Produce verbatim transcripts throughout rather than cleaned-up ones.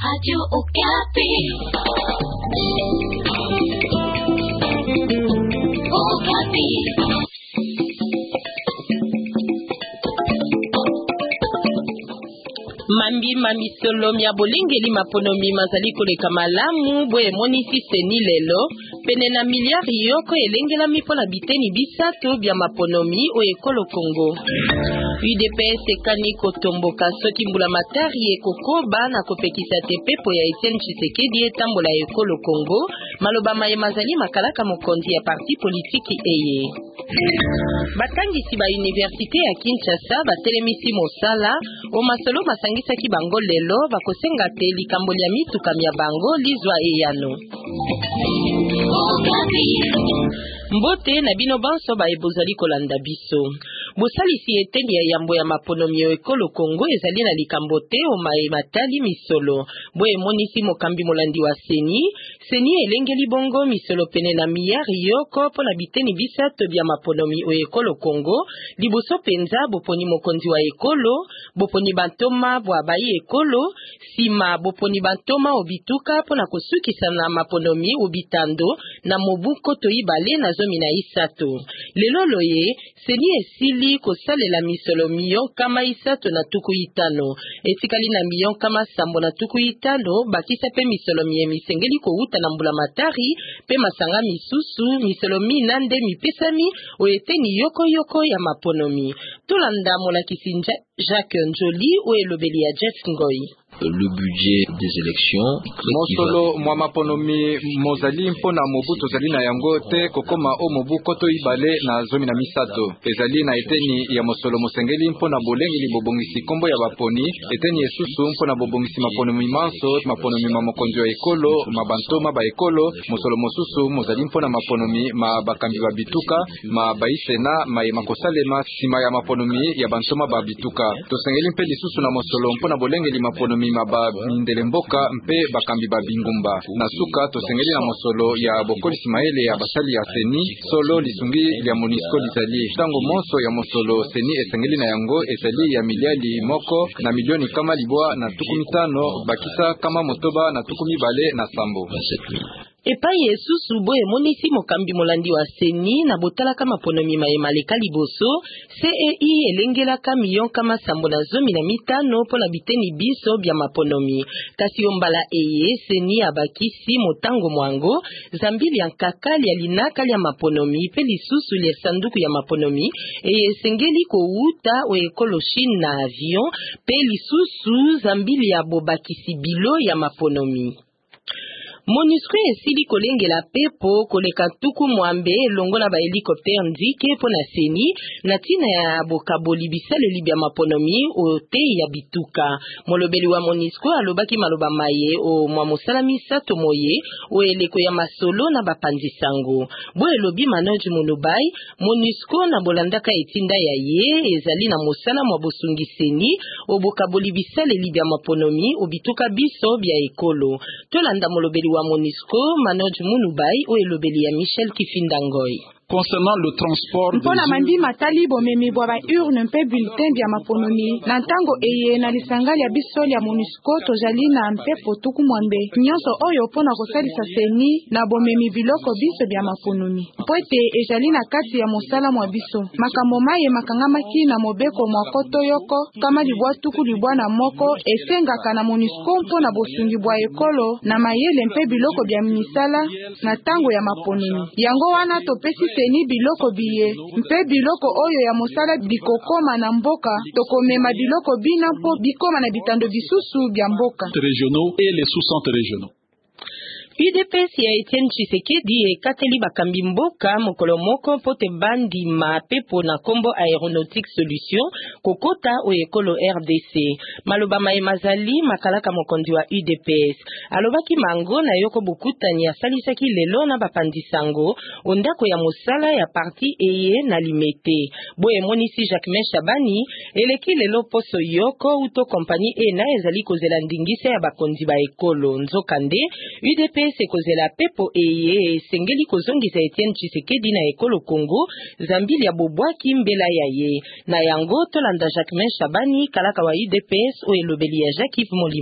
Radio Okapi. Okapi. Mambi mami solo mia bolingeli maponomi mazali koleka malamu boye monisi seni lelo pene na miliari yoko elengela mipona biteni bisato bya maponomi o ekolo Kongo. U D P S ekani kotomboka soki mbula matari ekokoba na kopekisa te pepo ya Etienne Tshisekedi etambola ekolo Kongo, maloba maye mazali makalaka mokonzi ya parti politiki eye. Batangisi ba universite ya Kinshasa batelemisi mosala o masolo basangisaki bango lelo bakosenga te likambo lya mituka mya bango lizwa eyano. Mbote na bino banso ba ebozali kolanda biso. Bosalisi eteli ya yambo ya maponomi ya ekolo Kongo ezali na likambo te o mae matali misolo. Boye monisi mokambi molandi wa seni, seni elengeli bongo misolo pene na miyari yoko po na biteni bisato bya maponomi o ekolo Kongo, liboso penza boponi mokonzi wa ekolo, boponi bantoma bwa bayi ekolo, sima boponi bantoma obituka po na kosukisa na maponomi obitando na mobuko toibale na zomi na isato. Lelo loye, seni esili kosalela misolo miyo kama isato na tuku itano. Etikali na miyo kama sambo na tuku itano, bakisa pe misolo miye misengeli ko uta na mbula matari, pe masanga misusu, misolo mi nande mipesami, o eteni yoko yoko ya maponomi. Tolanda mola kisinja Jacques Njoli o elobeli ya Jeff Ngoy. Le budget des élections mosolo mwa maponomi mozali mpona mobuto zali na yango te kokoma o mobuko to ibale na zomi na misato ezali na eteni ya mosolo mosengeli mpona bolengeli bobongisi kombo ya baponi eteni esusu mpona bobongisi maponomi manso maponomi ma mokonzi ya ekolo mabantoma ba ekolo mosolo mosusu mozali mpona maponomi ma bakambi ba bituka ma baisena ma makosalema sima ya maponomi ya bantoma ba bituka tosengeli mpe lisusu na mosolo mpona bolengeli maponomi maba mindele mboka mpe bakambi ba bingumba na suka tosengeli na mosolo ya bokolisi maele ya basali ya seni solo lisungi ya Monisco lizali tango monso ya mosolo seni esengeli na yango esali ya miliali moko na milioni kama libwa na tuku mitano bakisa kama motoba na tuku mibale na sambo. Epai esusu boye monisi mokambi molandi wa seni na botala kama ponomi mayemaleka liboso C E I elengela kamiyon kama sambo na zomi na mitano po na biteni biso bya maponomi. Kasi ombala eye seni abakisi motango mwango zambili ya nkakali ya linaka ya maponomi pe lisusu ya sanduku ya maponomi eye sengeli ko uta o ekolo Chine na avion pe lisusu zambili ya bobakisi bilo ya maponomi. Monusco esili kolengela pepo koleka tuku mwambe longo na ba helicopter ndike po na seni na tina ya bokaboli bisale libya maponomi o te ya bituka. Molobeli wa Monusco alobaki maloba maye o mwa mosala misato moye o eleko ya masolo na bapanzi sango. Bo elobi Manoj Munubai, Monusco na bolandaka etinda ya ye ezali na mosala mwa bosungi seni o bokaboli bisale libya maponomi o bituka biso bya ekolo. Tolanda molobeli wa Monisco Manoj Munubai o elobeli ya Michel Kifindangoy. Concernant le transport mpona mandi matali bomemi bwa ba urne mpe bulletin bya maponomi na ntango eye na lisangali ya biso ya Monusco tozali na mpepo tuku mwambe nyonso oyo mpona kosalisa seni na bomemi biloko biso bya maponomi mpo ete ezali na kati ya mosala mwa biso makambo maye makangamaki na mobeko mwa koto yoko kama libwa tuku libwa na moko esengaka na Monusco mpona bosungi bwa ekolo na mayele mpe biloko bya misala na ntango ya maponomi yango wana topesi seni biloko biye mpe biloko oyo ya mosala bikokoma na mboka tokomema biloko bina mpo bikoma na bitando bisusu bya mboka régionaux et les sous-centres régionaux. U D P S ya Etienne Tshisekedi ekateli bakambi mboka mokolo moko pote bandi ma pepo na kombo Aeronautique Solution kokota o ekolo R D C. Maloba mae mazali makalaka mokonzi wa U D P S. Alobaki mango na yoko bukutani ya salisaki lelo na bapandi sango ondako ya mosala ya parti eye na limete. Boye monisi Jacques Shabani eleki lelo poso yoko uto kompani e na ezali kozela ndingise ya bakonzi ba ekolo nzokande U D P S sekozela pepo eye sengeli kozongisa Etienne Tshisekedi na ekolo Kongo zambili ya bobwaki mbela ya ye na yango tolanda Jacques Shabani kalaka wa U D P S o elobeli ya Jacques Molima.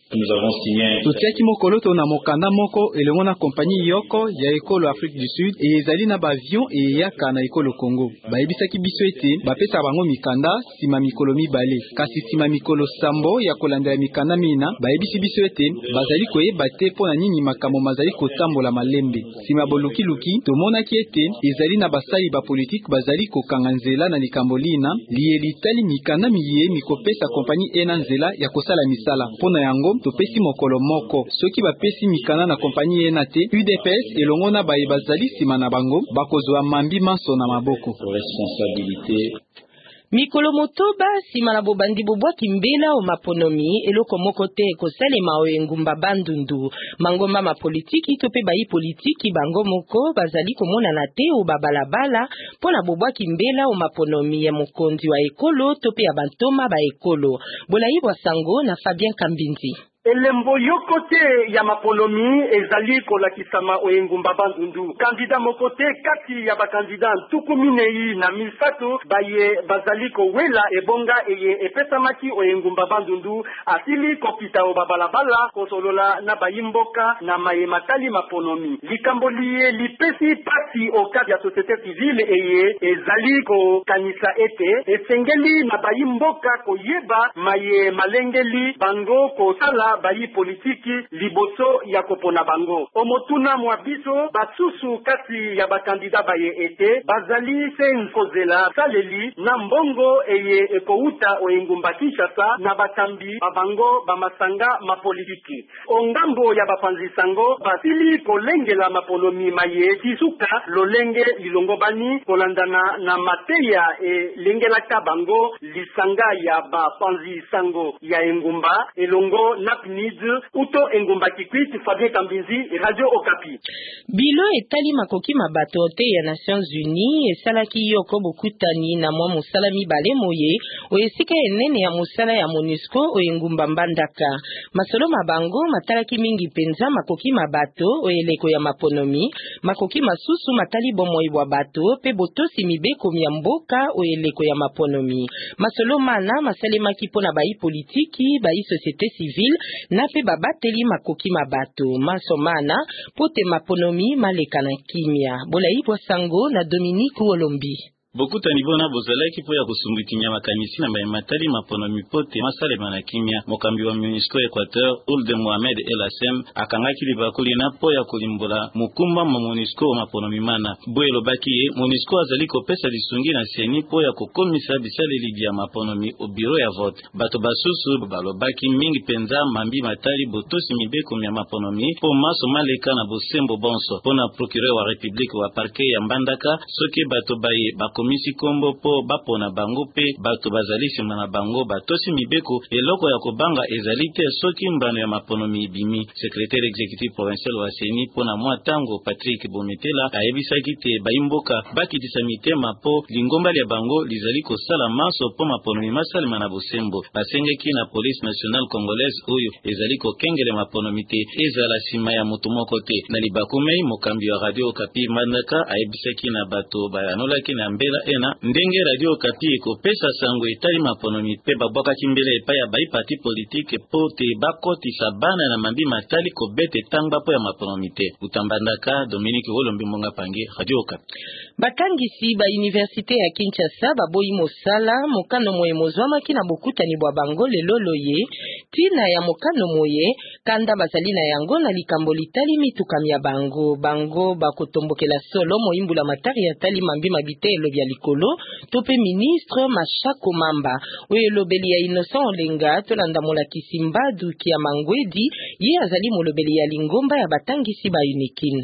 Nous avons signé totiaki mokolo to na mokanda moko elongo na kompagnie Yoko ya ekolo Afrique du Sud e ezali na ba avion e yaka na ekolo Congo. Bayebisaki biso ete bapesa bango mikanda sima mikolo mibale. Kasi sima mikolo sambo ya kolandela mikanda mina bayebisi biso ete bazali koyeba te pona nini makambo mazali kotambola malembe. Sima boluki luki tomonaki ete ezali na basali ba politique bazali kokanga nzela na likambo lina liye litali mikanda miye mikopesa kompagnie ena nzela ya kosala misala. Pona yango topesi mokolo moko soki bapesi mikanda na kompagnie ena te U D P S elongo na baye bazali sima na bango bakozwa mambi manso na maboko. responsabilité. Mikolo motoba sima na bobandi bobwaki mbela o maponomi eloko moko te kosalema o engumba bandundu mangomba ma politiki to pe bayi politiki bango moko bazali komona na te o babalabala pona bobwaki mbela o maponomi ya mokonzi wa ekolo to pe ya bantoma ba ekolo bolayi bwa sango na Fabien Kambinzi. Elembo yokote ya maponomi ezali kolakisama oyengumba bandundu. Kandida mokote kati ya bakandida ntukuminei na misato baye bazali kowela ebonga eye epesamaki oyengumba bandundu asili kopita o babalabala kosolola na bayimboka na maye matali maponomi. Likambo liye lipesi pati o kati ya société civile eye ezali ko kanisa ete esengeli na bayimboka koyeba maye malengeli bango kosala bayi politiki liboso ya kopona bango. Omotuna mwabiso basusu kati ya bakandida baye ete bazali senkozela saleli na mbongo eye ekouta oengumba Kinshasa na batambi babango bamasanga mapolitiki. Ongambo ya bapanzi sango basili kolengela maponomi maye kisuka lolenge lilongobani kolandana na mateya e lengelaka bango lisanga ya bapanzi sango ya engumba elongo na uto engumba kikwiti Fabien Kambinzi Radio Okapi. Bilo etali makoki mabato te ya Nations Unies esalaki yoko bokutani na mwa musala mibale moye o esika enene ya musala ya MONUSCO o engumba mbandaka. Masolo mabango matalaki mingi penza makoki mabato o eleko ya maponomi, makoki masusu matali bomoi bwa bato pe botosi mibeko mya mboka o eleko ya maponomi. Masolo mana masalemaki pona bayi politiki, bayi société civile na pe babateli makoki mabato masomana pote maponomi maleka na kimia. Bolayi bwa sango na Dominique Olombi. Bokuta nibona bozalaki po ya kusumbukinya makanisi na matali maponomi pote masalema na kimia. Mokambi wa MONUSCO Equateur Ould Mohamed El Hassem akangaki libakuli na po ya kulimbola mukumba ma MONUSCO maponomi mana. Boye lobaki ye MONUSCO azali kopesa lisungi na seni po ya kokomisa bisaleli bya maponomi o biro ya vote. Bato basusu balobaki mingi penza mambi matali botosi mibeko mya maponomi po maso maleka na bosembo bonso. Pona procureur wa République wa parquet ya Mbandaka soki bato baye bako misi kombo po bapona bango pe bato bazali sima na bango batosi mibeko eloko ya kobanga ezali te soki mbano ya maponomi ibimi. Secrétaire exécutif provincial wa Seni pona mwa tango Patrick Bometela ayebisaki te baimboka bakitisa mitema po lingomba ya bango lizali kosala maso po maponomi masalema na bosembo. Basengeki na police nationale congolaise oyo ezali kokengele maponomi te ezala sima ya moto moko te. Na libakumei mokambi wa Radio Okapi Mbandaka ayebisaki na bato bayanolaki na mbela ena ndenge Radio Okapi ekopesa sango etali maponomi pe babwaka kimbele epa ya bayi parti politique po te bakotisa bana na mambi matali kobete tangba po ya maponomi te. Utambandaka Dominique Olombi Mbonga Pangi Radio Okapi. Bakangisi ba université ya Kinshasa baboyi mosala mokano moye mozwamaki na bokutani bwa bango lelo loye tina ya mokano moye kanda bazali na yango na likambo litali mitukami ya bango bango bakotombokela solo moimbula matari ya tali mambi mabite elobi ya likolo tope ministre Machako Mamba oyo elobeli ya Innocent Olenga tolanda molakisi Mbadu ki ya Mangwedi ye azali molobeli ya lingomba ya batangisi ba unikin.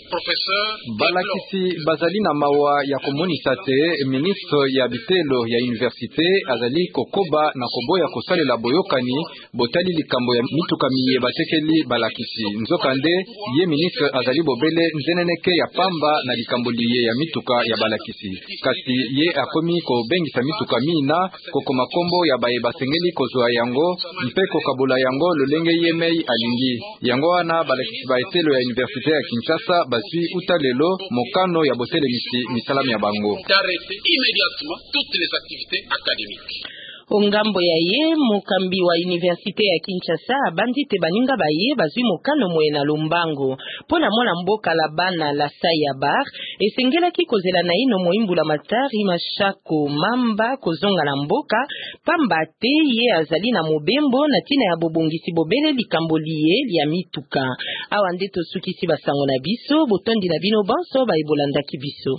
Balakisi bazali na mawa ya komonisa te ministre ya bitelo ya université azali kokoba na koboya kosalela boyokani botali likambo ya mitukamiye batekeli balakisi nzokande ye ministre azali bobele nzeneneke ya pamba na likambo liye ya mituka ya balakisi kasi ye akomi kobengisa mituka mina kokoma kombo ya baye basengeli kozwa yango mpe kokabola yango lolenge yemei alingi yango wana balakisi baetelo ya université ya Kinshasa basi utalelo mokano ya botele misi misalami ya bango. D'arrêter immédiatement toutes les activités académiques. Ongambo ya ye mokambi wa Universite ya Kinshasa bandite baninga baye bazwi mokano moye na Lombango pona mwana mboka la bana la Sayabar esengelaki kozela na ino moimbula matari mashako mamba kozonga na mboka pamba te ye azali na mobembo na tina ya bobongisi bobele likambo liye lia mituka awa nde tosukisi basango na biso botondi na bino banso baebolandaki biso.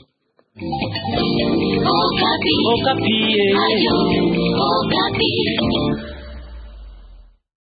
Okapi. Okapi. Ayo. Okapi.